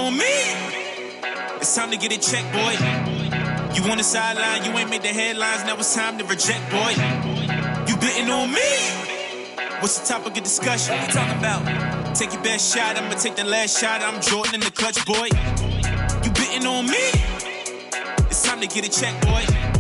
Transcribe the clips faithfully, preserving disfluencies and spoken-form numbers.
on me. It's time to get it checked, boy. You on the sideline, you ain't made the headlines, now it's time to reject, boy. You betting on me. What's the topic of discussion? What you talking about? Take your best shot, I'ma take the last shot. I'm Jordan in the clutch, boy. You betting on me. It's time to get it checked, boy.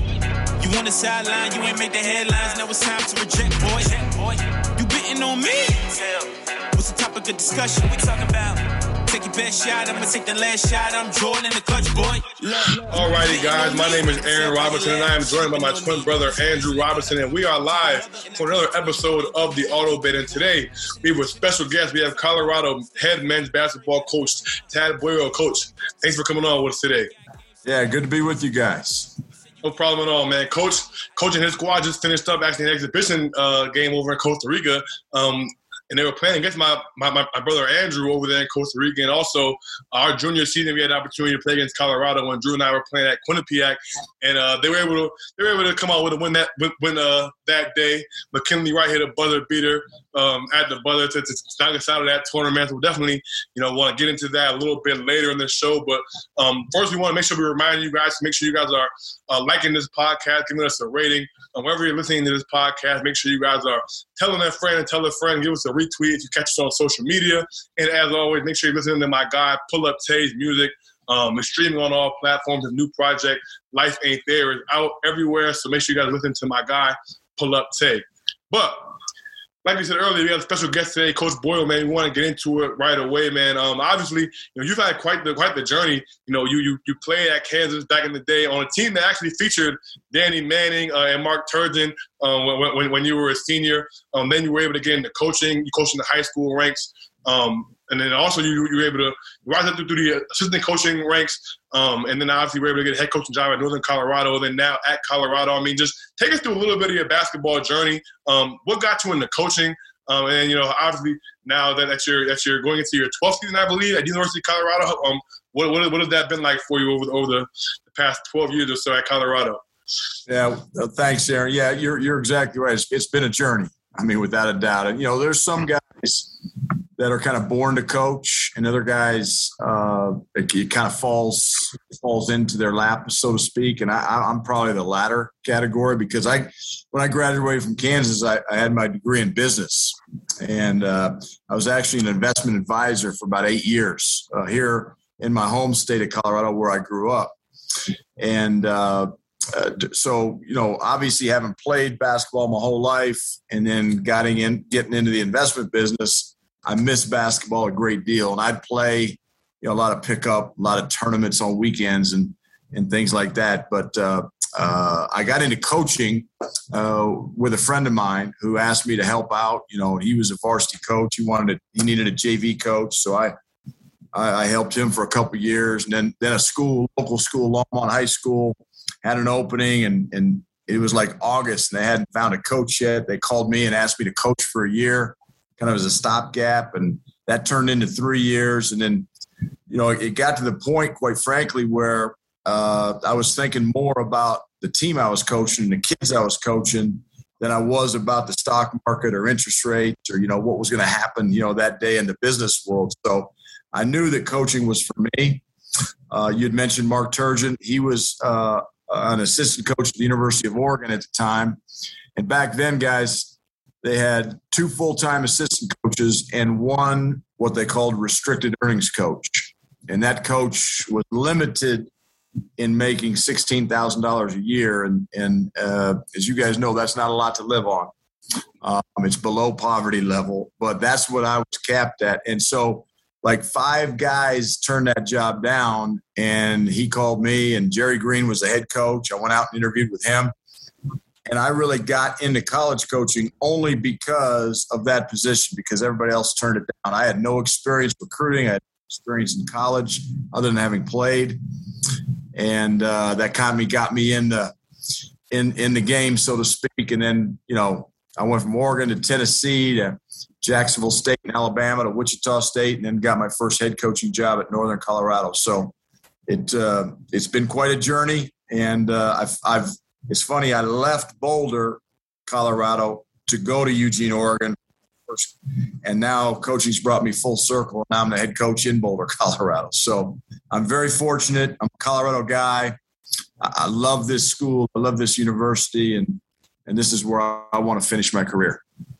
You on the sideline, you ain't made the headlines, now it's time to reject, boy. You betting on me. What's the topic of discussion? What we talking about? Take your best shot, I'ma take the last shot. I'm Jordan in the clutch, boy. Alrighty, guys, my name is Aaron Robinson, and I am joined by my twin brother, Andrew Robinson, and we are live for another episode of the Auto Bet. And today, we have a special guest. We have Colorado head men's basketball coach, Tad Boyle. Coach, thanks for coming on with us today. Yeah, good to be with you guys. No problem at all, man. Coach, Coach and his squad just finished up actually an exhibition uh, game over in Costa Rica. Um, And they were playing against my, my, my brother Andrew over there in Costa Rica. And also our junior season, we had the opportunity to play against Colorado when Drew and I were playing at Quinnipiac. And uh, they were able to they were able to come out with a win that win uh, that day. McKinley Wright hit a buzzer beater um, at the buzzer to, to knock us out of that tournament. So we'll definitely, you know, want to get into that a little bit later in the show. But um, first, we want to make sure we remind you guys to make sure you guys are uh, liking this podcast, giving us a rating. And wherever you're listening to this podcast, make sure you guys are telling a friend and tell a friend, give us a retweet if you catch us on social media. And as always, make sure you're listening to my guy, Pull Up Tay's music. Um, it's streaming on all platforms. His new project, Life Ain't There, is out everywhere. So make sure you guys listen to my guy, Pull Up Tay. But like we said earlier, we have a special guest today, Coach Boyle, man. We want to get into it right away, man. Um, obviously, you know, you've had quite the quite the journey. You know, you you you played at Kansas back in the day on a team that actually featured Danny Manning uh, and Mark Turgeon um, when, when when you were a senior. Um, then you were able to get into coaching. You coached in the high school ranks. Um, and then also you, you were able to rise up through the assistant coaching ranks. Um, and then obviously you were able to get a head coaching job at Northern Colorado. Then now at Colorado. I mean, just take us through a little bit of your basketball journey. Um, what got you into coaching? Um, and, you know, obviously now that, that, you're, that you're going into your twelfth season, I believe, at University of Colorado, um, what, what, what has that been like for you over, over the, the past twelve years or so at Colorado? Yeah, well, thanks, Aaron. Yeah, you're you're exactly right. It's, it's been a journey. I mean, without a doubt. And, you know, there's some guys that are kind of born to coach, and other guys, uh, it, it kind of falls falls into their lap, so to speak. And I, I'm probably the latter category because I, when I graduated from Kansas, I, I had my degree in business, and uh, I was actually an investment advisor for about eight years uh, here in my home state of Colorado, where I grew up. And uh, uh, so, you know, obviously having played basketball my whole life, and then getting in, getting into the investment business, I miss basketball a great deal, and I'd play, you know, a lot of pickup, a lot of tournaments on weekends and and things like that. But uh, uh, I got into coaching uh, with a friend of mine who asked me to help out. You know, he was a varsity coach. He wanted to, he needed a J V coach, so I I, I helped him for a couple of years. And then then a school, local school, Longmont High School, had an opening, and and it was like August, and they hadn't found a coach yet. They called me and asked me to coach for a year, kind of as a stopgap, and that turned into three years. And then, you know, it got to the point, quite frankly, where uh, I was thinking more about the team I was coaching and the kids I was coaching than I was about the stock market or interest rates or, you know, what was going to happen, you know, that day in the business world. So I knew that coaching was for me. Uh, you'd mentioned Mark Turgeon. He was uh, an assistant coach at the University of Oregon at the time. And back then, guys, they had two full-time assistant coaches and one what they called restricted earnings coach. And that coach was limited in making sixteen thousand dollars a year. And, and uh, as you guys know, that's not a lot to live on. Um, it's below poverty level, but that's what I was capped at. And so like five guys turned that job down, and he called me, and Jerry Green was the head coach. I went out and interviewed with him. And I really got into college coaching only because of that position, because everybody else turned it down. I had no experience recruiting. I had no experience in college other than having played. And uh, that kind of got me in the, in, in the game, so to speak. And then, you know, I went from Oregon to Tennessee to Jacksonville State and Alabama to Wichita State, and then got my first head coaching job at Northern Colorado. So it, uh, it's been quite a journey. And uh, I've, I've, It's funny, I left Boulder, Colorado, to go to Eugene, Oregon, college. And now coaching's brought me full circle. Now I'm the head coach in Boulder, Colorado. So I'm very fortunate. I'm a Colorado guy. I love this school. I love this university. And, and this is where I want to finish my career.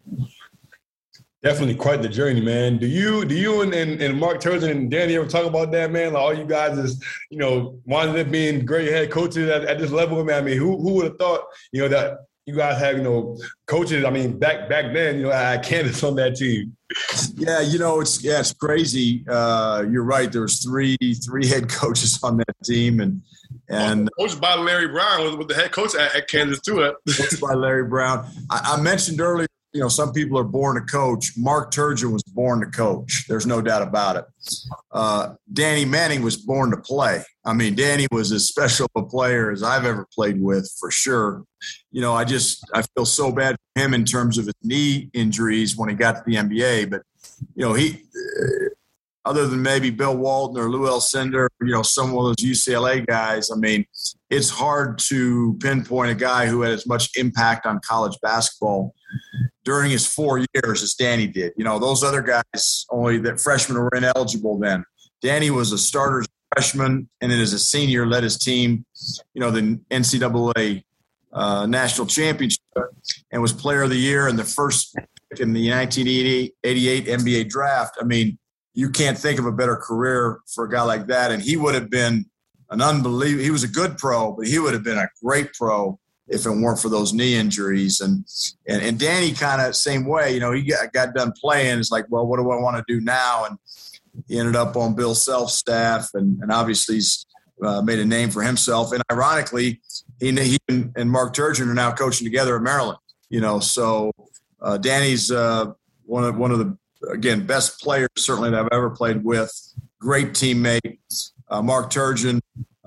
Definitely quite the journey, man. Do you, do you and, and, and Mark Turgeon and Danny ever talk about that, man? Like all you guys is, you know, wanting to being great head coaches at, at this level, man. I mean, who who would have thought, you know, that you guys have, you know, coaches. I mean, back back then, you know, I had Candace on that team. Yeah, you know, it's yeah, it's crazy. Uh, you're right. There was three three head coaches on that team, and and well, coached by Larry Brown was, was the head coach at, at Kansas too. Coached by Larry Brown. I, I mentioned earlier, you know, some people are born to coach. Mark Turgeon was born to coach. There's no doubt about it. Uh, Danny Manning was born to play. I mean, Danny was as special a player as I've ever played with, for sure. You know, I just I feel so bad for him in terms of his knee injuries when he got to the N B A. But, you know, he uh, other than maybe Bill Walton or Lou Alcindor, you know, some of those U C L A guys, I mean, it's hard to pinpoint a guy who had as much impact on college basketball during his four years as Danny did. You know, those other guys, only that freshmen were ineligible then. Danny was a starter as a freshman, and then as a senior led his team, you know, the N C double A uh, national championship, and was player of the year in the first pick in the nineteen eighty-eight N B A draft. I mean, you can't think of a better career for a guy like that. And he would have been an unbelievable – he was a good pro, but he would have been a great pro if it weren't for those knee injuries. And and, and Danny kind of same way. You know, he got, got done playing. It's like, well, what do I want to do now? And he ended up on Bill Self's staff, and, and obviously he's uh, made a name for himself. And ironically, he, he and Mark Turgeon are now coaching together at Maryland. You know, so uh, Danny's uh, one of one of the, again, best players certainly that I've ever played with. Great teammate. Uh, Mark Turgeon,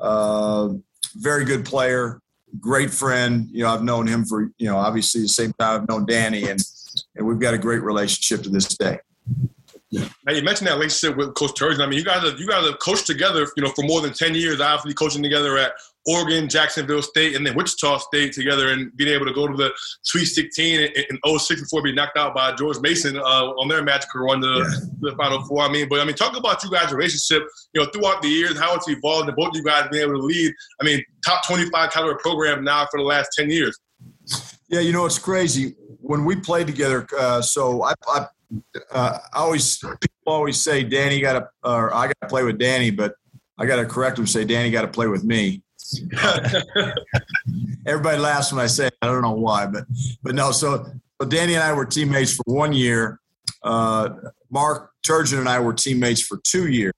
uh, very good player, great friend. You know, I've known him for, you know, obviously the same time I've known Danny, and, and we've got a great relationship to this day. Yeah. Now you mentioned that relationship with Coach Turgeon. I mean, you guys have, you guys have coached together, you know, for more than ten years. Obviously, coaching together at Oregon, Jacksonville State, and then Wichita State together, and being able to go to the Sweet sixteen in, in oh six before being knocked out by George Mason uh, on their magical run to yeah. the Final Four. I mean, but I mean, talk about you guys' relationship, you know, throughout the years, how it's evolved, and both of you guys being able to lead. I mean, top twenty-five caliber program now for the last ten years. Yeah, you know, it's crazy when we played together. Uh, so I. I Uh, I always people always say Danny got to, or I got to play with Danny, but I got to correct them. Say Danny got to play with me. Everybody laughs when I say it. I don't know why, but but no. So, so Danny and I were teammates for one year. Uh, Mark Turgeon and I were teammates for two years.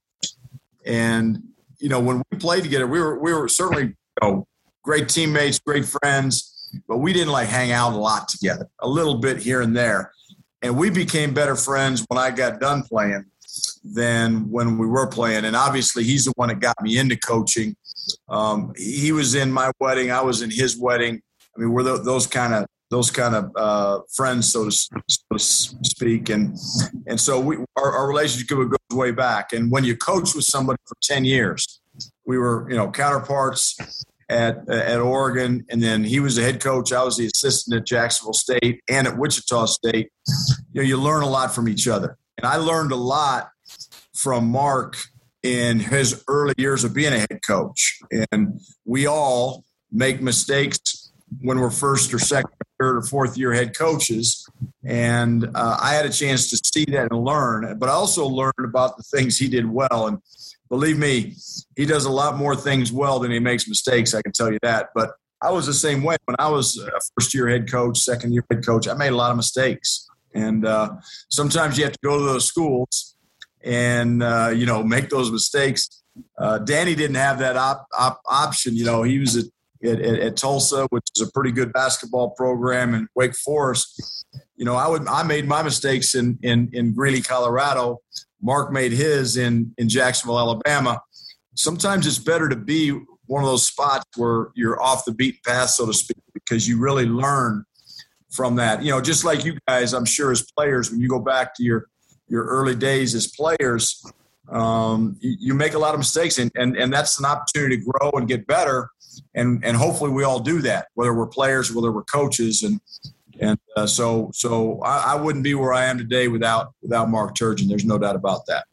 And you know, when we played together, we were we were certainly, you know, great teammates, great friends, but we didn't like hang out a lot together. A little bit here and there. And we became better friends when I got done playing than when we were playing. And obviously, he's the one that got me into coaching. Um, he was in my wedding. I was in his wedding. I mean, we're those kind of those kind of uh, friends, so to, so to speak. And and so we our, our relationship goes way back. And when you coach with somebody for ten years, we were, you know, counterparts at at Oregon, and then he was the head coach. I was the assistant at Jacksonville State and at Wichita State. You know, you learn a lot from each other. And I learned a lot from Mark in his early years of being a head coach. And we all make mistakes when we're first or second or third or fourth year head coaches. And uh, I had a chance to see that and learn, but I also learned about the things he did well. And believe me, he does a lot more things well than he makes mistakes, I can tell you that. But I was the same way. When I was a first-year head coach, second-year head coach, I made a lot of mistakes. And uh, sometimes you have to go to those schools and, uh, you know, make those mistakes. Uh, Danny didn't have that op- op- option. You know, he was at, at, at Tulsa, which is a pretty good basketball program, and Wake Forest. You know, I would I made my mistakes in, in, in Greeley, Colorado. Mark made his in, in Jacksonville, Alabama. Sometimes it's better to be one of those spots where you're off the beaten path, so to speak, because you really learn from that. You know, just like you guys, I'm sure as players, when you go back to your, your early days as players, um, you, you make a lot of mistakes, and, and, and that's an opportunity to grow and get better. And, and hopefully we all do that, whether we're players, whether we're coaches. And, And uh, so so I, I wouldn't be where I am today without without Mark Turgeon. There's no doubt about that.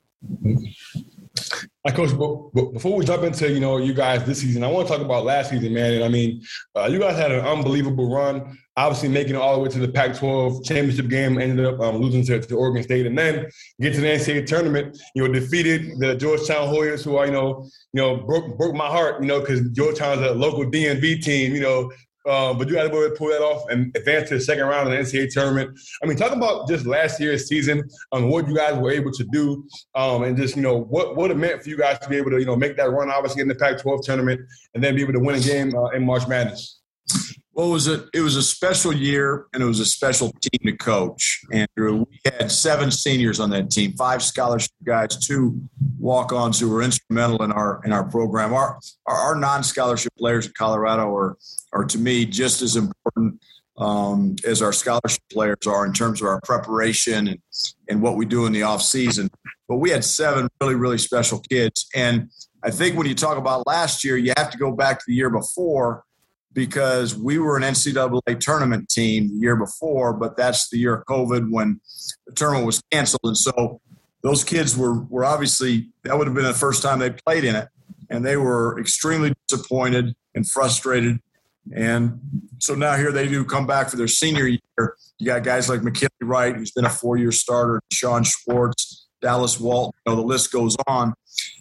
Right, Coach, but before we jump into, you know, you guys this season, I want to talk about last season, man. And I mean, uh, you guys had an unbelievable run, obviously making it all the way to the Pac twelve championship game, ended up um, losing to, to Oregon State, and then get to the N C double A tournament, you know, defeated the Georgetown Hoyas, who are, you know, you know, broke broke my heart, you know, because Georgetown's a local D M V team, you know, Uh, but you had to be able to pull that off and advance to the second round of the N C double A tournament. I mean, talk about just last year's season, um, what you guys were able to do, um, and just, you know, what, what it meant for you guys to be able to, you know, make that run, obviously, in the Pac twelve tournament and then be able to win a game uh, in March Madness. Well, it was a it was a special year, and it was a special team to coach. Andrew, we had seven seniors on that team, five scholarship guys, two walk-ons who were instrumental in our in our program. Our our, our non-scholarship players in Colorado are are to me just as important um, as our scholarship players are in terms of our preparation and and what we do in the off season. But we had seven really really special kids, and I think when you talk about last year, you have to go back to the year before, because we were an N C double A tournament team the year before, but that's the year of COVID when the tournament was canceled. And so those kids were, were obviously, that would have been the first time they played in it. And they were extremely disappointed and frustrated. And so now here they do come back for their senior year. You got guys like McKinley Wright, who's been a four-year starter, Sean Schwartz, Dallas Walton, you know, the list goes on.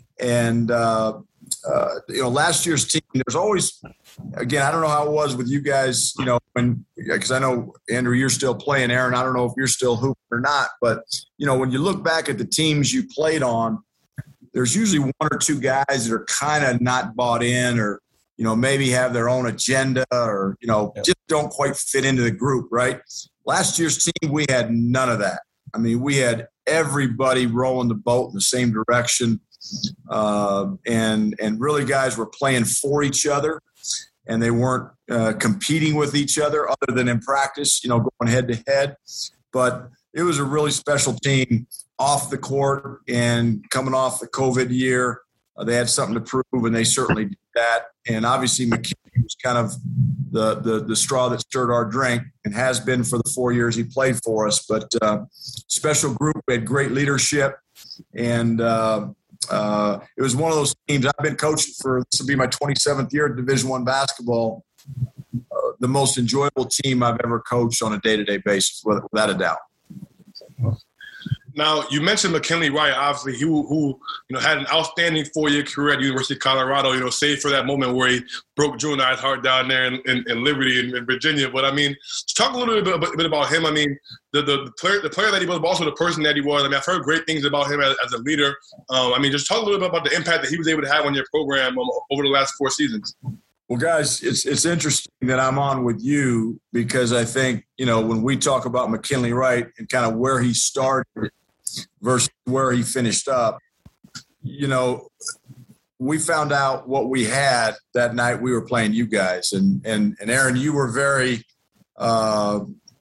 And, uh, uh, you know, last year's team, there's always – again, I don't know how it was with you guys, you know, when because I know, Andrew, you're still playing. Aaron, I don't know if you're still hooping or not. But, you know, when you look back at the teams you played on, there's usually one or two guys that are kind of not bought in or, you know, maybe have their own agenda or, you know, just don't quite fit into the group, right? Last year's team, we had none of that. I mean, we had everybody rowing the boat in the same direction. Uh, and and really guys were playing for each other, and they weren't uh, competing with each other other than in practice, you know, going head to head. But it was a really special team off the court, and coming off the COVID year, uh, they had something to prove, and they certainly did that. And obviously McKinley was kind of the, the, the straw that stirred our drink and has been for the four years he played for us. But uh, special group, we had great leadership, and uh, Uh, it was one of those teams. I've been coaching for, this will be my twenty-seventh year at Division I basketball, uh, the most enjoyable team I've ever coached on a day-to-day basis, without a doubt. Now, you mentioned McKinley Wright, obviously, who, who you know, had an outstanding four-year career at the University of Colorado, you know, save for that moment where he broke Drew and I's heart down there in, in, in Liberty in, in Virginia. But, I mean, just talk a little bit, a bit about him. I mean, the, the, the, player, the player that he was, but also the person that he was. I mean, I've heard great things about him as, as a leader. Um, I mean, just talk a little bit about the impact that he was able to have on your program um, over the last four seasons. Well, guys, it's it's interesting that I'm on with you, because I think, you know, when we talk about McKinley Wright and kind of where he started versus where he finished up, you know, we found out what we had that night we were playing you guys. And, and, and Aaron, you were very uh,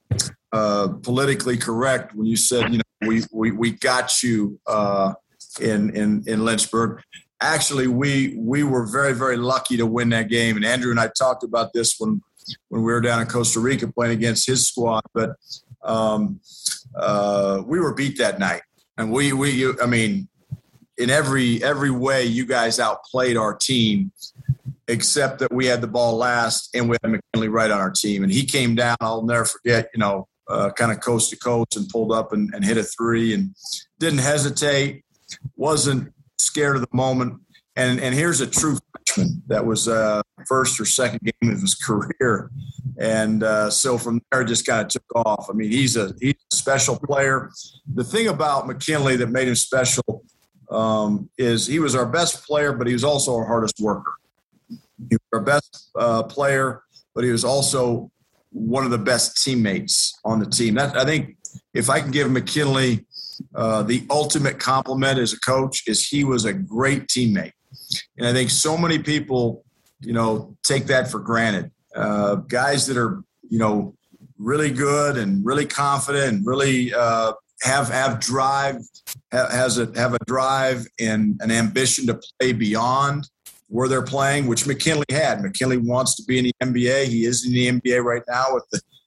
uh, politically correct when you said, you know, we, we, we got you uh, in, in, in Lynchburg. Actually, we we were very, very lucky to win that game. And Andrew and I talked about this when, when we were down in Costa Rica playing against his squad. But um, uh, we were beat that night. And we, we I mean, in every every way, you guys outplayed our team, except that we had the ball last and we had McKinley Wright on our team. And he came down, I'll never forget, you know, uh, kind of coast to coast and pulled up and, and hit a three and didn't hesitate, wasn't scared of the moment. And and here's a true freshman that was uh, first or second game of his career. And uh, so from there, it just kind of took off. I mean, he's a, he's a special player. The thing about McKinley that made him special um, is he was our best player, but he was also our hardest worker. He was our best uh, player, but he was also one of the best teammates on the team. That, I think if I can give McKinley uh, the ultimate compliment as a coach, is he was a great teammate. And I think so many people, you know, take that for granted. Uh, guys that are, you know, really good and really confident and really uh, have have drive, ha- has a have a drive and an ambition to play beyond where they're playing, which McKinley had. McKinley wants to be in the N B A. He is in the N B A right now with the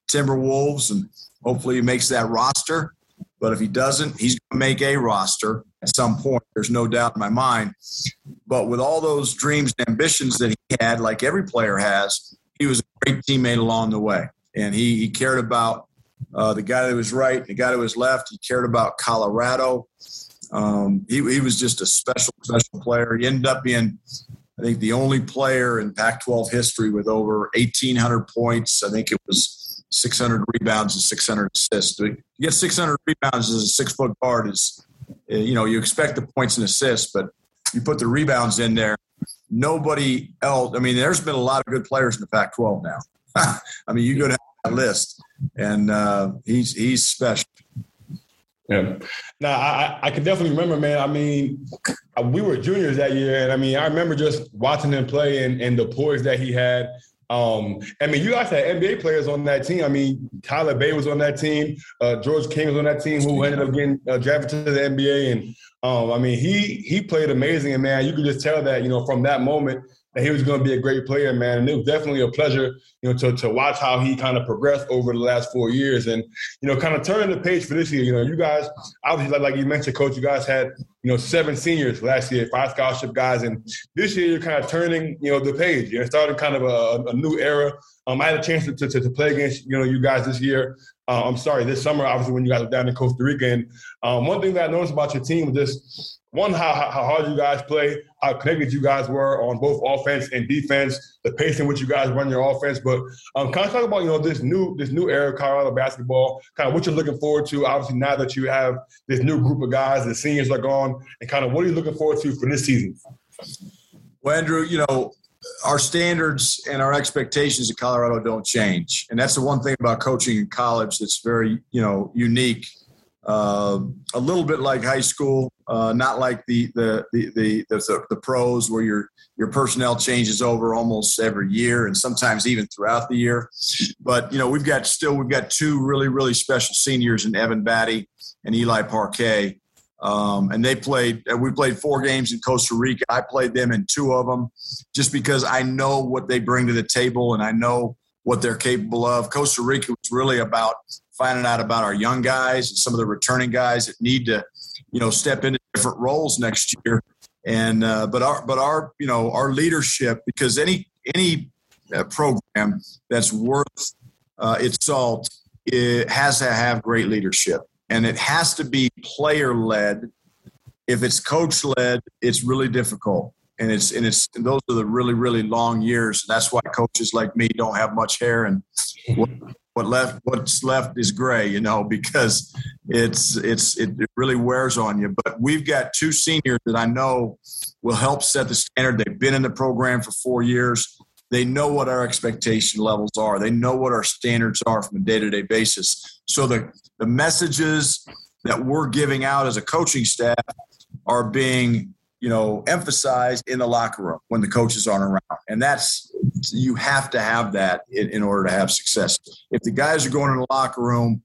Timberwolves, and hopefully he makes that roster. But if he doesn't, he's going to make a roster at some point. There's no doubt in my mind. But with all those dreams and ambitions that he had, like every player has, he was a great teammate along the way. And he, he cared about uh, the guy that was right, the guy that was left. He cared about Colorado. Um, he, he was just a special, special player. He ended up being, I think, the only player in Pac twelve history with over eighteen hundred points. I think it was six hundred rebounds and six hundred assists. To get six hundred rebounds as a six-foot guard is, you know, you expect the points and assists, but you put the rebounds in there. Nobody else – I mean, there's been a lot of good players in the Pac twelve now. I mean, you go down that list, and uh, he's he's special. Yeah. Now, I, I can definitely remember, man. I mean, we were juniors that year, and I mean, I remember just watching him play and, and the poise that he had. Um, I mean, you guys had N B A players on that team. I mean, Tyler Bay was on that team. Uh, George King was on that team, who ended up getting uh, drafted to the N B A. And, um, I mean, he he played amazing. And, man, you could just tell that, you know, from that moment that he was going to be a great player, man. And it was definitely a pleasure, you know, to, to watch how he kind of progressed over the last four years. And, you know, kind of turning the page for this year. You know, you guys, obviously, like, like you mentioned, Coach, you guys had, you know, seven seniors last year, five scholarship guys. And this year you're kind of turning, you know, the page. You're starting kind of a, a new era. Um, I had a chance to, to, to play against, you know, you guys this year. Uh, I'm sorry, this summer, obviously, when you guys were down in Costa Rica. And um, one thing that I noticed about your team was just, one, how, how hard you guys play, how connected you guys were on both offense and defense, the pace in which you guys run your offense. But um, kind of talk about, you know, this new this new era of Colorado basketball, kind of what you're looking forward to, obviously, now that you have this new group of guys, the seniors are gone, and kind of what are you looking forward to for this season? Well, Andrew, you know, our standards and our expectations at Colorado don't change. And that's the one thing about coaching in college that's very, you know, unique. Uh, a little bit like high school, uh, not like the the, the the the the pros where your your personnel changes over almost every year and sometimes even throughout the year. But you know, we've got still we've got two really really special seniors in Evan Batty and Eli Parquet, um, and they played. We played four games in Costa Rica. I played them in two of them, just because I know what they bring to the table and I know what they're capable of. Costa Rica was really about finding out about our young guys and some of the returning guys that need to, you know, step into different roles next year. And uh, but our but our you know our leadership, because any any uh, program that's worth uh, its salt, it has to have great leadership, and it has to be player led. If it's coach led, it's really difficult. And it's and it's and those are the really really long years. That's why coaches like me don't have much hair, and what, what left what's left is gray. You know, because it's it's it really wears on you. But we've got two seniors that I know will help set the standard. They've been in the program for four years. They know what our expectation levels are. They know what our standards are from a day to day basis. So the the messages that we're giving out as a coaching staff are being, you know, emphasized in the locker room when the coaches aren't around. And that's, you have to have that in, in order to have success. If the guys are going in the locker room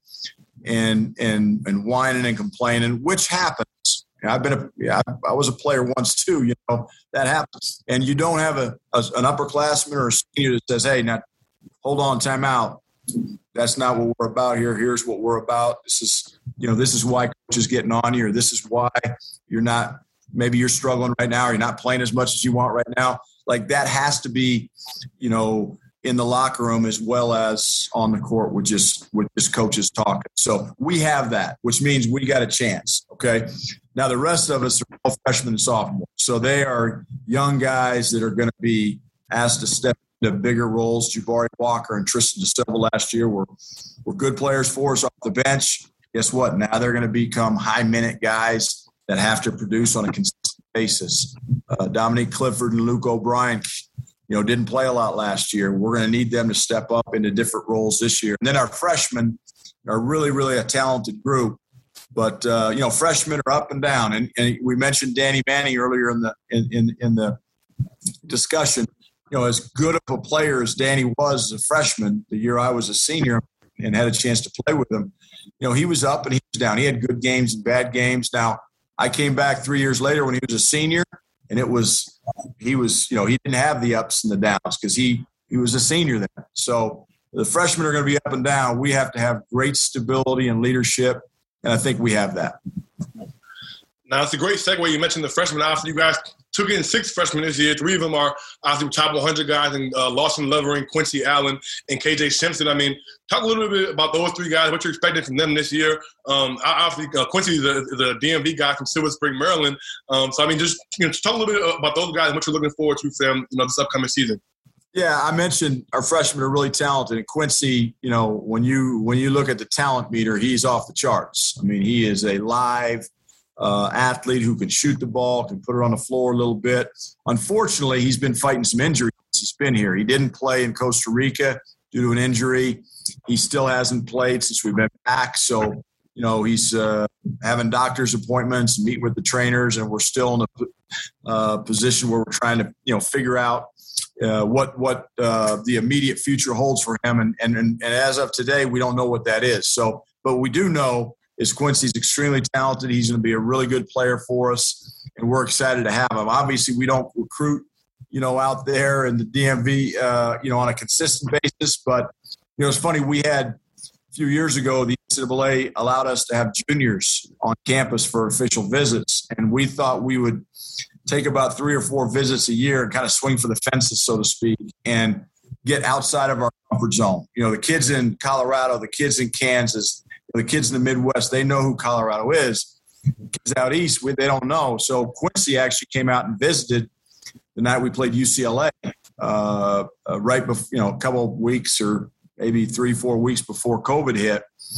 and, and, and whining and complaining, which happens, I've been a, yeah, I, I was a player once too, you know, that happens. And you don't have a, a an upperclassman or a senior that says, hey, now hold on, time out. That's not what we're about here. Here's what we're about. This is, you know, this is why coach is getting on you, or this is why you're not, maybe you're struggling right now, or you're not playing as much as you want right now. Like, that has to be, you know, in the locker room as well as on the court with just with just coaches talking. So we have that, which means we got a chance. Okay. Now the rest of us are all freshmen and sophomores. So they are young guys that are going to be asked to step into bigger roles. Jabari Walker and Tristan DeSilva last year were, were good players for us off the bench. Guess what? Now they're going to become high minute guys that have to produce on a consistent basis. Uh, Dominique Clifford and Luke O'Brien, you know, didn't play a lot last year. We're going to need them to step up into different roles this year. And then our freshmen are really, really a talented group. But, uh, you know, freshmen are up and down. And, and we mentioned Danny Manning earlier in the in, in, in the discussion. You know, as good of a player as Danny was as a freshman, the year I was a senior and had a chance to play with him, you know, he was up and he was down. He had good games and bad games. Now, I came back three years later when he was a senior, and it was he was, you know, he didn't have the ups and the downs because he he was a senior then. So the freshmen are going to be up and down. We have to have great stability and leadership, and I think we have that. Now, it's a great segue. You mentioned the freshmen. Obviously, you guys took in six freshmen this year. Three of them are obviously top one hundred guys, and uh, Lawson Levering, Quincy Allen, and K J Simpson. I mean, talk a little bit about those three guys, what you're expecting from them this year. Um, obviously, uh, Quincy is a, is a D M V guy from Silver Spring, Maryland. Um, so, I mean, just, you know, just talk a little bit about those guys and what you're looking forward to for them, you know, this upcoming season. Yeah, I mentioned our freshmen are really talented. And Quincy, you know, when you when you look at the talent meter, he's off the charts. I mean, he is a live uh, athlete who can shoot the ball, can put it on the floor a little bit. Unfortunately, he's been fighting some injuries since he's been here. He didn't play in Costa Rica due to an injury. He still hasn't played since we've been back. So, you know, he's uh, having doctor's appointments, meet with the trainers, and we're still in a uh, position where we're trying to, you know, figure out Uh, what what uh, the immediate future holds for him, and, and and as of today, we don't know what that is. So, but we do know is Quincy's extremely talented. He's going to be a really good player for us, and we're excited to have him. Obviously, we don't recruit, you know, out there in the D M V, uh, you know, on a consistent basis. But you know, it's funny. We had a few years ago the N C double A allowed us to have juniors on campus for official visits, and we thought we would take about three or four visits a year and kind of swing for the fences, so to speak, and get outside of our comfort zone. You know, the kids in Colorado, the kids in Kansas, the kids in the Midwest, they know who Colorado is. Kids out east, we, they don't know. So Quincy actually came out and visited the night we played U C L A, uh, uh, right before, you know, a couple of weeks or maybe three, four weeks before COVID hit.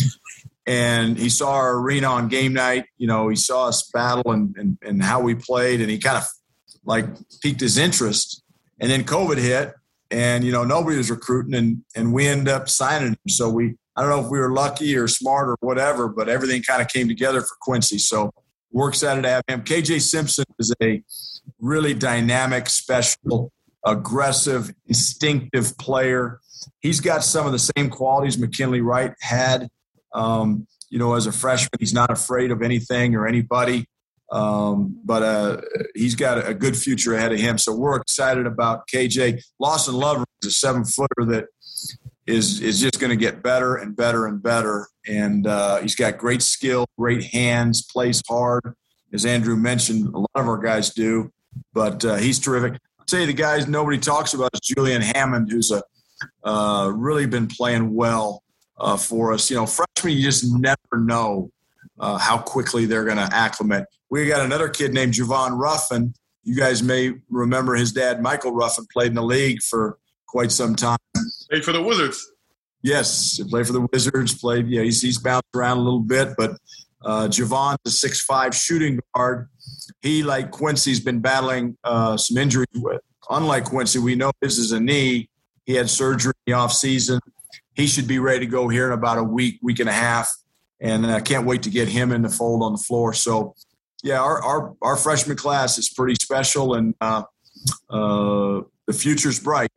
And he saw our arena on game night. You know, he saw us battle and, and, and how we played, and he kind of like piqued his interest. And then COVID hit, and, you know, nobody was recruiting, and, and we ended up signing him. So we, I don't know if we were lucky or smart or whatever, but everything kind of came together for Quincy. So we're excited to have him. K J Simpson is a really dynamic, special, aggressive, instinctive player. He's got some of the same qualities McKinley Wright had. Um, you know, as a freshman, he's not afraid of anything or anybody, um, but uh, he's got a good future ahead of him. So we're excited about K J. Lawson Lover is a seven-footer that is is just going to get better and better and better, and uh, he's got great skill, great hands, plays hard, as Andrew mentioned. A lot of our guys do, but uh, he's terrific. I'll tell you, the guys nobody talks about is Julian Hammond, who's a uh, really been playing well. Uh, for us, you know, freshmen, you just never know uh, how quickly they're going to acclimate. We got another kid named Javon Ruffin. You guys may remember his dad, Michael Ruffin, played in the league for quite some time. Played for the Wizards. Yes, he played for the Wizards. Played, yeah, he's, he's bounced around a little bit, but uh, Javon's a six five shooting guard. He, like Quincy's, been battling uh, some injuries with. Unlike Quincy, we know this is a knee. He had surgery in the offseason. He should be ready to go here in about a week, week and a half, and I can't wait to get him in the fold on the floor. So, yeah, our our, our freshman class is pretty special, and uh, uh, the future's bright.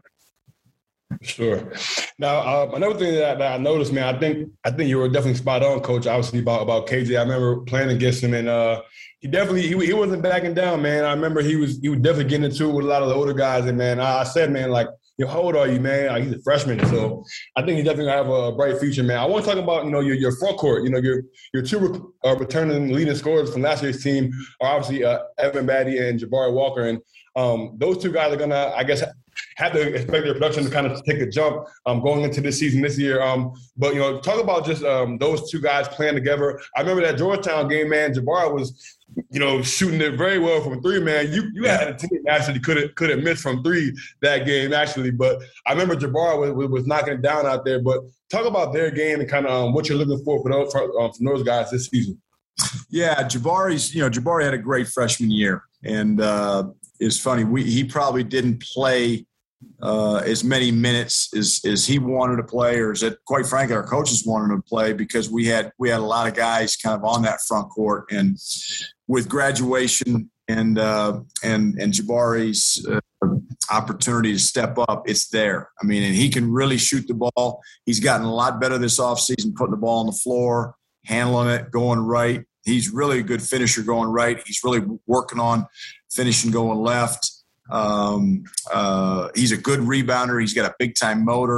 Sure. Now, uh, another thing that, that I noticed, man, I think I think you were definitely spot on, Coach. Obviously about about K J. I remember playing against him, and uh, he definitely he, he wasn't backing down, man. I remember he was he was definitely getting into it with a lot of the older guys, and man, I, I said, man, like. Yo, how old are you, man? Like, he's a freshman, so I think he definitely have a bright future, man. I want to talk about, you know, your your front court. You know, your your two uh, returning leading scorers from last year's team are obviously uh, Evan Batty and Jabari Walker, and um, those two guys are gonna, I guess, have to expect their production to kind of take a jump um, going into this season this year. Um, but you know, talk about just um, those two guys playing together. I remember that Georgetown game, man. Jabari was, you know, shooting it very well from three, man. You you had a team actually couldn't couldn't miss from three that game, actually. But I remember Jabari was, was knocking it down out there. But talk about their game and kind of um, what you're looking for for those, for, um, from those guys this season. Yeah, Jabari's, you know, Jabari had a great freshman year. And uh, it's funny, we he probably didn't play uh, as many minutes as, as he wanted to play, or as, it, quite frankly, our coaches wanted him to play, because we had we had a lot of guys kind of on that front court. And with graduation and uh, and and Jabari's uh, opportunity to step up, it's there. I mean, and he can really shoot the ball. He's gotten a lot better this offseason, putting the ball on the floor, handling it, going right. He's really a good finisher going right. He's really working on finishing going left. Um, uh, he's a good rebounder. He's got a big-time motor.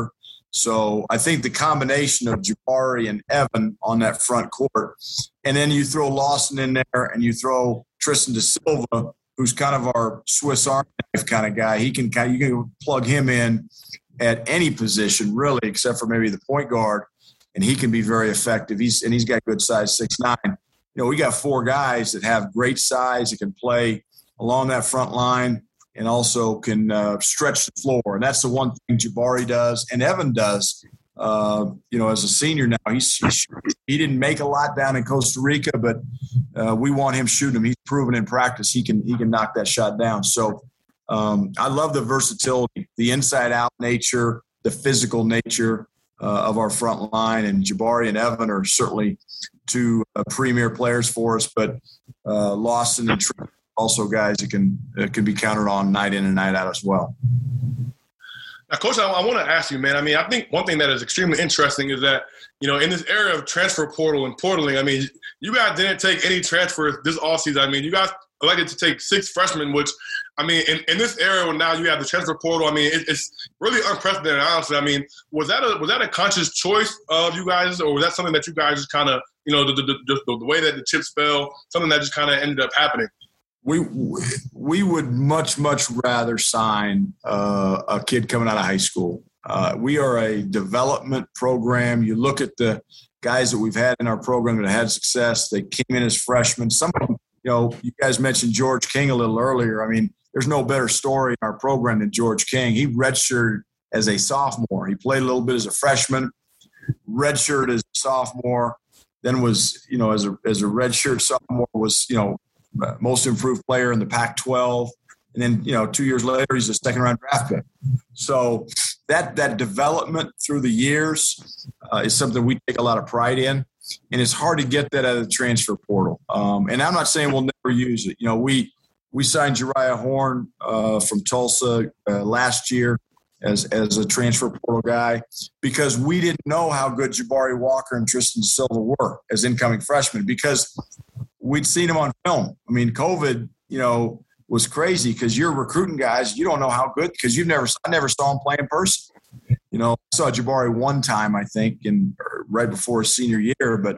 So I think the combination of Jabari and Evan on that front court, and then you throw Lawson in there and you throw Tristan da Silva, who's kind of our Swiss Army knife kind of guy. He can kind of, you can plug him in at any position really, except for maybe the point guard, and he can be very effective. He's and he's got good size, six nine. You know, we got four guys that have great size that can play along that front line and also can uh, stretch the floor. And that's the one thing Jabari does and Evan does. Uh, you know, as a senior now, he's, he's he didn't make a lot down in Costa Rica, but uh, we want him shooting him. He's proven in practice he can he can knock that shot down. So um, I love the versatility, the inside-out nature, the physical nature uh, of our front line. And Jabari and Evan are certainly two uh, premier players for us, but uh, Lawson and Trent also guys that can uh, can be counted on night in and night out as well. Now, Coach, I, I want to ask you, man. I mean, I think one thing that is extremely interesting is that, you know, in this era of transfer portal and portaling, I mean, you guys didn't take any transfers this offseason. I mean, you guys elected to take six freshmen, which, I mean, in, in this era when now you have the transfer portal, I mean, it, it's really unprecedented, honestly. I mean, was that a was that a conscious choice of you guys, or was that something that you guys just kind of, you know, the, the, the, the way that the chips fell, something that just kind of ended up happening? We we would much, much rather sign uh, a kid coming out of high school. Uh, we are a development program. You look at the guys that we've had in our program that had success. They came in as freshmen. Some of them, you know, you guys mentioned George King a little earlier. I mean, there's no better story in our program than George King. He redshirted as a sophomore. He played a little bit as a freshman, redshirted as a sophomore, then was, you know, as a as a redshirt sophomore was, you know, most improved player in the Pac twelve. And then, you know, two years later, he's a second-round draft pick. So that that development through the years uh, is something we take a lot of pride in. And it's hard to get that out of the transfer portal. Um, and I'm not saying we'll never use it. You know, we we signed Jariah Horn uh, from Tulsa uh, last year as, as a transfer portal guy because we didn't know how good Jabari Walker and Tristan Silva were as incoming freshmen because we'd seen them on film. I mean, COVID, you know, was crazy because you're recruiting guys. You don't know how good because you've never, I never saw him play in person. You know, I saw Jabari one time, I think, in right before his senior year. But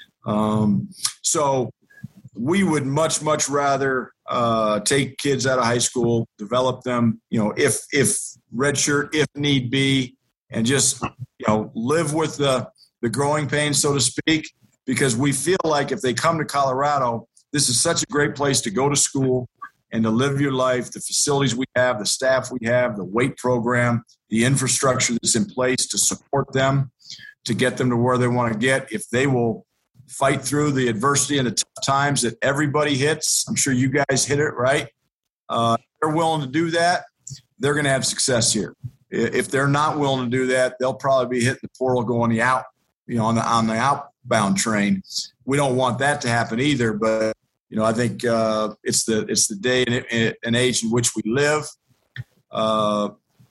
um, so we would much, much rather uh, take kids out of high school, develop them, you know, if, if redshirt, if need be, and just, you know, live with the, the growing pains, so to speak. Because we feel like if they come to Colorado, this is such a great place to go to school and to live your life, the facilities we have, the staff we have, the weight program, the infrastructure that's in place to support them, to get them to where they want to get. If they will fight through the adversity and the tough times that everybody hits, I'm sure you guys hit it, right? Uh, if they're willing to do that, they're going to have success here. If they're not willing to do that, they'll probably be hitting the portal going the out, you know, on the on the out. bound train. We don't want that to happen either, but you know, I think uh, it's the it's the day and, and age in which we live. Uh,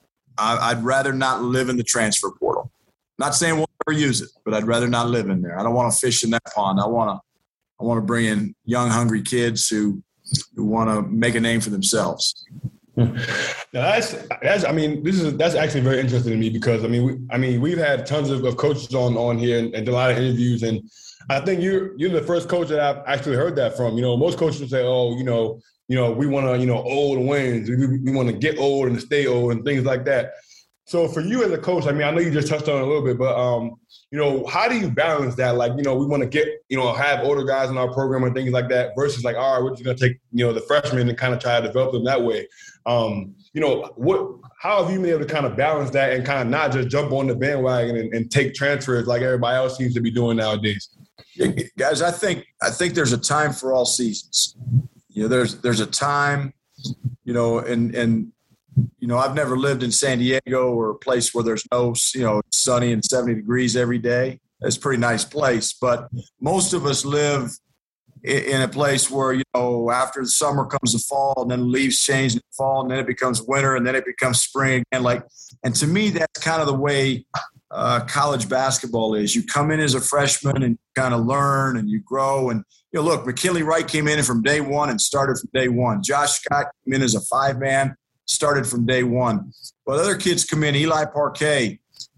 I, I'd rather not live in the transfer portal. Not saying we'll never use it, but I'd rather not live in there. I don't want to fish in that pond. I want to I want to bring in young, hungry kids who who want to make a name for themselves. Now that's that's I mean this is that's actually very interesting to me because I mean we, I mean we've had tons of, of coaches on on here and, and a lot of interviews, and I think you're you're the first coach that I've actually heard that from. You know, most coaches will say, oh, you know, you know, we want to, you know, old wins, we, we want to get old and stay old and things like that. So for you as a coach, I mean, I know you just touched on it a little bit, but um, you know, how do you balance that? Like, you know, we want to get, you know, have older guys in our program and things like that versus like, all right, we're just going to take, you know, the freshmen and kind of try to develop them that way. Um, you know, what, how have you been able to kind of balance that and kind of not just jump on the bandwagon and, and take transfers like everybody else seems to be doing nowadays? Yeah, guys, I think, I think there's a time for all seasons. You know, there's, there's a time, you know, and, and, you know, I've never lived in San Diego or a place where there's no, you know, sunny and seventy degrees every day. It's a pretty nice place. But most of us live in a place where, you know, after the summer comes the fall and then leaves change in the fall and then it becomes winter and then it becomes spring again. Like, and to me, that's kind of the way uh, college basketball is. You come in as a freshman and kind of learn and you grow. And, you know, look, McKinley Wright came in from day one and started from day one. Josh Scott came in as a five-man. Started from day one. But other kids come in, Eli Parquet,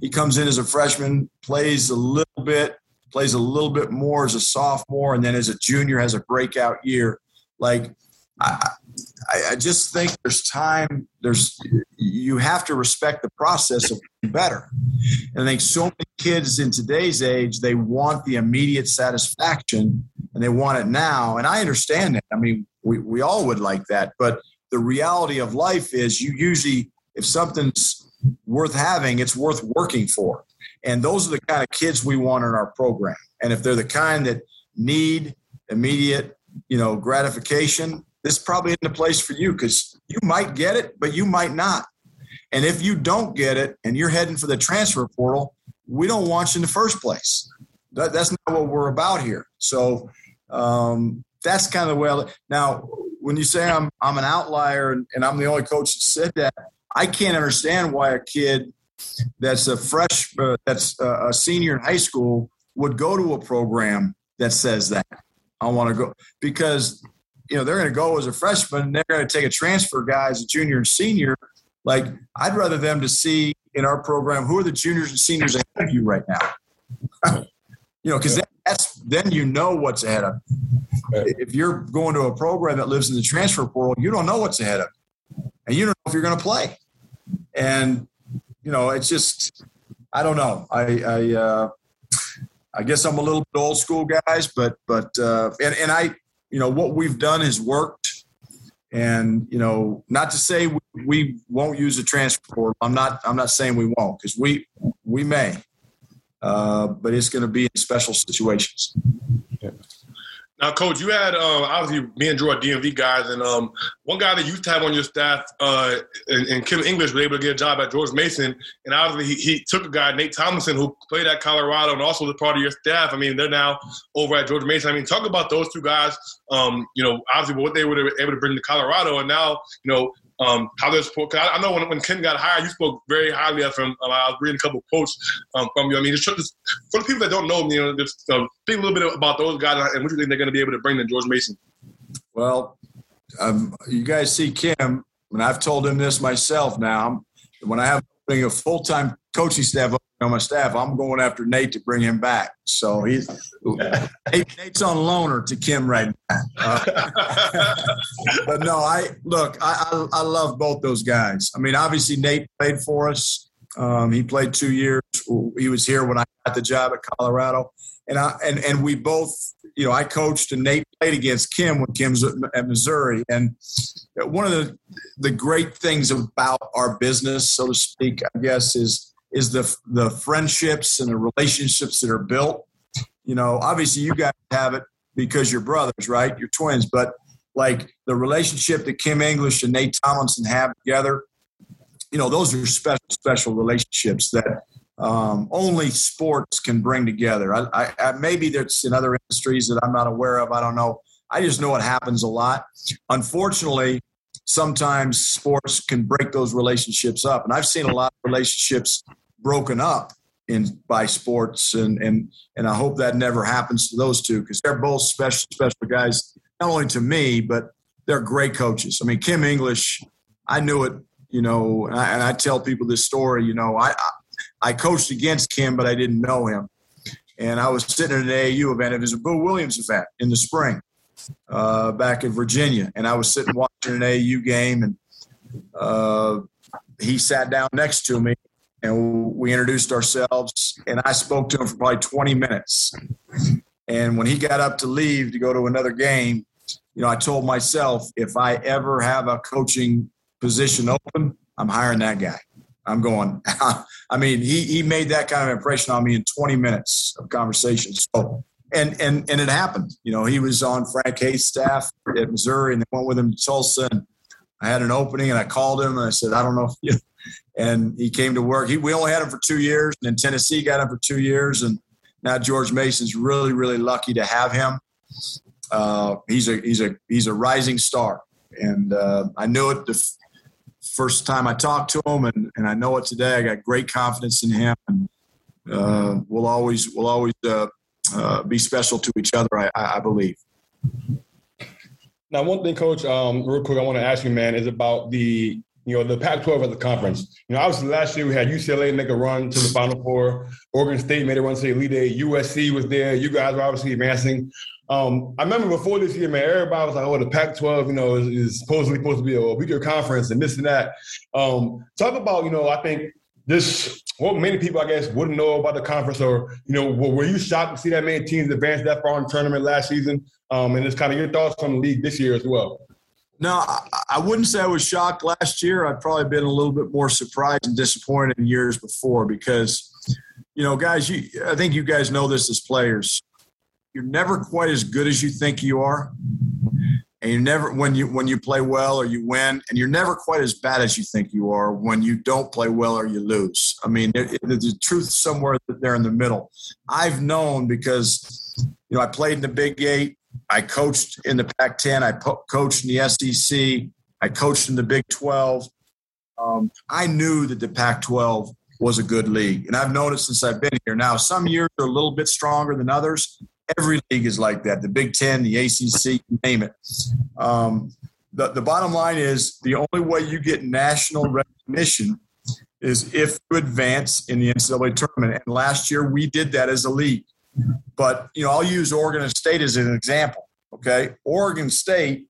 he comes in as a freshman, plays a little bit, plays a little bit more as a sophomore, and then as a junior has a breakout year. Like, I, I just think there's time. There's you have to respect the process of being better. And I think so many kids in today's age, they want the immediate satisfaction, and they want it now. And I understand that. I mean, we, we all would like that. But the reality of life is you usually, if something's worth having, it's worth working for. And those are the kind of kids we want in our program. And if they're the kind that need immediate, you know, gratification, this probably isn't a place for you, because you might get it, but you might not. And if you don't get it and you're heading for the transfer portal, we don't want you in the first place. That, that's not what we're about here. So um, that's kind of the way I – now, when you say I'm I'm an outlier and, and I'm the only coach that said that, I can't understand why a kid that's a fresh uh, – that's a, a senior in high school would go to a program that says that. I want to go – because – you know, they're going to go as a freshman, and they're going to take a transfer guy as a junior and senior. Like, I'd rather them to see in our program who are the juniors and seniors ahead of you right now. You know, because that's then you know what's ahead of you. If you're going to a program that lives in the transfer portal, you don't know what's ahead of you, and you don't know if you're going to play. And you know, it's just I don't know. I I, uh, I guess I'm a little bit old school, guys, but but uh, and and I. You know, what we've done has worked. And, you know, not to say we, we won't use a transfer portal. I'm not I'm not saying we won't, because we we may. Uh, but it's going to be in special situations. Yeah. Now, Coach, you had uh, obviously me and Drew are D M V guys, and um, one guy that you used to have on your staff, uh, and, and Kim English, was able to get a job at George Mason, and obviously he, he took a guy, Nate Tomlinson, who played at Colorado and also was part of your staff. I mean, they're now over at George Mason. I mean, talk about those two guys. Um, you know, obviously what they were able to bring to Colorado, and now you know. Um, how there's – I, I know when, when Kim got hired, you spoke very highly of him. Um, I was reading a couple of quotes um, from you. I mean, just, just, for the people that don't know him, you know, just uh, speak a little bit about those guys and what you think they're going to be able to bring to George Mason. Well, um, you guys see Kim, and I've told him this myself now. When I have a full-time coaching staff on my staff, I'm going after Nate to bring him back. So he's Nate, Nate's on loaner to Kim right now. Uh, but no, I look, I, I I love both those guys. I mean, obviously Nate played for us. Um, he played two years. He was here when I got the job at Colorado, and I and and we both, you know, I coached and Nate played against Kim when Kim's at Missouri. And one of the the great things about our business, so to speak, I guess, is is the the friendships and the relationships that are built. You know, obviously you guys have it because you're brothers, right? You're twins. But, like, the relationship that Kim English and Nate Tomlinson have together, you know, those are special, special relationships that um, only sports can bring together. I, I, I, maybe there's in other industries that I'm not aware of. I don't know. I just know it happens a lot. Unfortunately, sometimes sports can break those relationships up. And I've seen a lot of relationships broken up in by sports, and and and I hope that never happens to those two, because they're both special special guys, not only to me, but they're great coaches. I mean, Kim English, I knew it, you know, and I, and I tell people this story. You know, I, I I coached against Kim, but I didn't know him, and I was sitting at an A A U event. It was a Boo Williams event in the spring, uh, back in Virginia, and I was sitting watching an A A U game, and uh, he sat down next to me. And we introduced ourselves, and I spoke to him for probably twenty minutes. And when he got up to leave to go to another game, you know, I told myself, if I ever have a coaching position open, I'm hiring that guy. I'm going. I mean, he he made that kind of impression on me in twenty minutes of conversation. So, and and and it happened. You know, he was on Frank Hayes' staff at Missouri, and they went with him to Tulsa. And I had an opening, and I called him, and I said, I don't know if you. And he came to work. He, we only had him for two years, and then Tennessee got him for two years. And now George Mason's really, really lucky to have him. Uh, he's a he's a he's a rising star, and uh, I knew it the f- first time I talked to him, and, and I know it today. I got great confidence in him, and uh, we'll always we'll always uh, uh, be special to each other. I, I believe. Now, one thing, Coach, um, real quick, I want to ask you, man, is about the you know, the Pac twelve as a conference. You know, obviously last year we had U C L A make a run to the Final Four. Oregon State made a run to the Elite Eight. U S C was there. You guys were obviously advancing. Um, I remember before this year, man, everybody was like, oh, the Pac twelve, you know, is, is supposedly supposed to be a weaker conference and this and that. Um, talk about, you know, I think this, what many people, I guess, wouldn't know about the conference, or, you know, were you shocked to see that many teams advance that far in the tournament last season? Um, and it's kind of your thoughts on the league this year as well. No, I, I wouldn't say I was shocked last year. I'd probably been a little bit more surprised and disappointed in years before because, you know, guys, you, I think you guys know this as players. You're never quite as good as you think you are. And you never, when you when you play well or you win, and you're never quite as bad as you think you are when you don't play well or you lose. I mean, it, it, the truth somewhere there in the middle. I've known because, you know, I played in the Big Eight. I coached in the Pac ten. I po- coached in the S E C. I coached in the Big twelve. Um, I knew that the Pac twelve was a good league, and I've known it since I've been here. Now, some years are a little bit stronger than others. Every league is like that. The Big Ten, the A C C, you name it. Um, the, the bottom line is the only way you get national recognition is if you advance in the N C double A tournament. And last year we did that as a league. But, you know, I'll use Oregon State as an example, okay? Oregon State,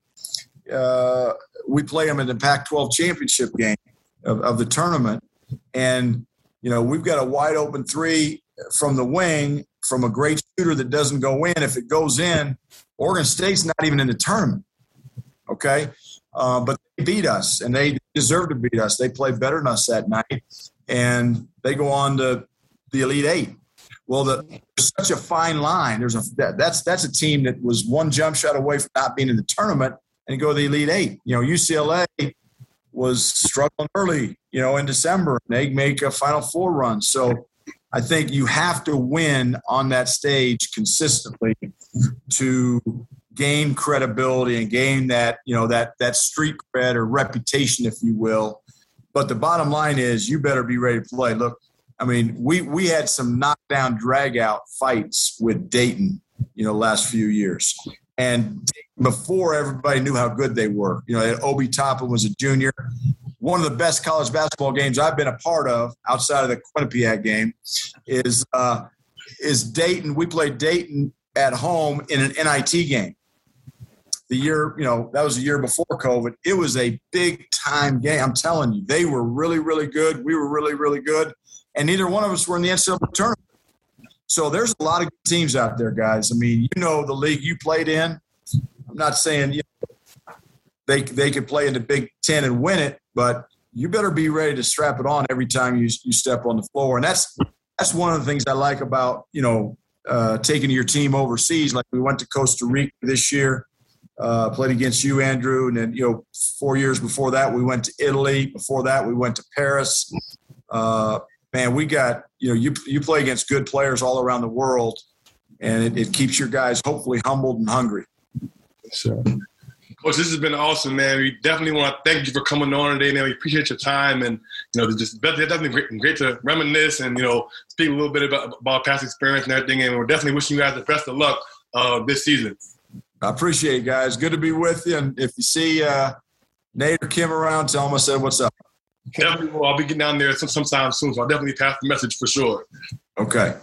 uh, we play them in the Pac twelve championship game of, of the tournament. And, you know, we've got a wide open three from the wing from a great shooter that doesn't go in. If it goes in, Oregon State's not even in the tournament, okay? Uh, but they beat us, and they deserve to beat us. They played better than us that night, and they go on to the Elite Eight. Well, the, there's such a fine line. There's a that, that's that's a team that was one jump shot away from not being in the tournament and go to the Elite Eight. You know, U C L A was struggling early, you know, in December, and they make a Final Four run. So I think you have to win on that stage consistently to gain credibility and gain that, you know, that that street cred or reputation, if you will. But the bottom line is you better be ready to play. Look, I mean, we we had some knockdown, drag-out fights with Dayton, you know, last few years. And before everybody knew how good they were. You know, Obi Toppin was a junior. One of the best college basketball games I've been a part of outside of the Quinnipiac game is uh, is Dayton. We played Dayton at home in an N I T game. The year, you know, that was the year before COVID. It was a big-time game. I'm telling you, they were really, really good. We were really, really good. And neither one of us were in the N C double A tournament. So there's a lot of good teams out there, guys. I mean, you know the league you played in. I'm not saying you know, they they could play in the Big Ten and win it, but you better be ready to strap it on every time you you step on the floor. And that's that's one of the things I like about, you know, uh, taking your team overseas. Like we went to Costa Rica this year, uh, played against you, Andrew. And then, you know, four years before that, we went to Italy. Before that, we went to Paris. Uh, man, we got, you know, you you play against good players all around the world, and it, it keeps your guys hopefully humbled and hungry. Sure. Coach, this has been awesome, man. We definitely want to thank you for coming on today, man. We appreciate your time, and you know, just definitely great, great to reminisce and you know, speak a little bit about, about past experience and everything. And we're definitely wishing you guys the best of luck uh, this season. I appreciate it, guys. Good to be with you. And if you see uh, Nate or Kim around, tell them I said what's up. Definitely, well, I'll be getting down there some, sometime soon, so I'll definitely pass the message for sure. Okay.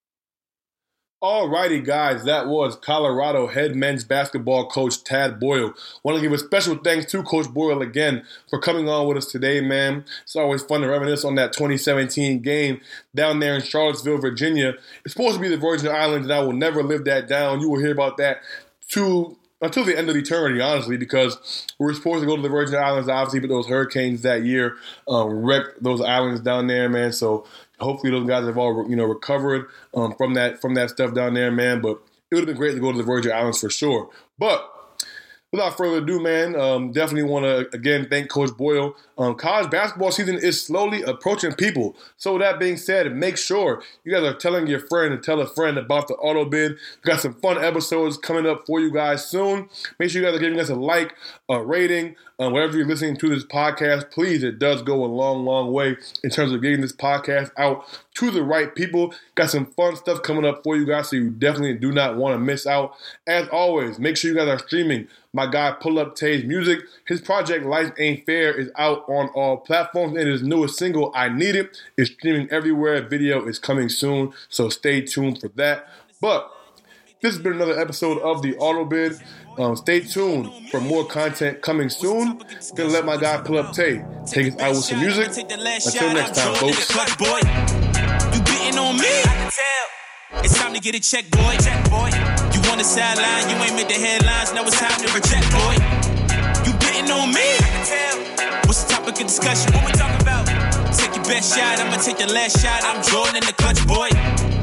All righty, guys. That was Colorado head men's basketball coach Tad Boyle. Want to give a special thanks to Coach Boyle again for coming on with us today, man. It's always fun to reminisce on that twenty seventeen game down there in Charlottesville, Virginia. It's supposed to be the Virgin Islands, and I will never live that down. You will hear about that too. Until the end of eternity, honestly, because we were supposed to go to the Virgin Islands, obviously, but those hurricanes that year um, wrecked those islands down there, man. So hopefully those guys have all, you know, recovered um, from that from that stuff down there, man. But it would have been great to go to the Virgin Islands for sure. But without further ado, man, um, definitely want to, again, thank Coach Boyle. Um, college basketball season is slowly approaching people. So with that being said, make sure you guys are telling your friend and tell a friend about the Auto Bid. We've got some fun episodes coming up for you guys soon. Make sure you guys are giving us a like a rating, um, wherever you're listening to this podcast. Please, it does go a long, long way in terms of getting this podcast out to the right people. Got some fun stuff coming up for you guys, so you definitely do not want to miss out. As always, make sure you guys are streaming my guy Pull Up Tay's music. His project Life Ain't Fair is out on all platforms, and his newest single, I Need It, is streaming everywhere. Video is coming soon, so stay tuned for that. But this has been another episode of the AutoBid. Um, stay tuned for more content coming soon. Gonna let my guy Pull Up Tay take us out with some music. Until next time, folks. You beating on me? It's time to get a check, boy. boy. You on the sideline, you ain't made the headlines. Now it's time to reject, boy. You beating on me? What's the topic of discussion? What we talking about? Take your best shot, I'ma take the last shot. I'm Jordan in the clutch, boy.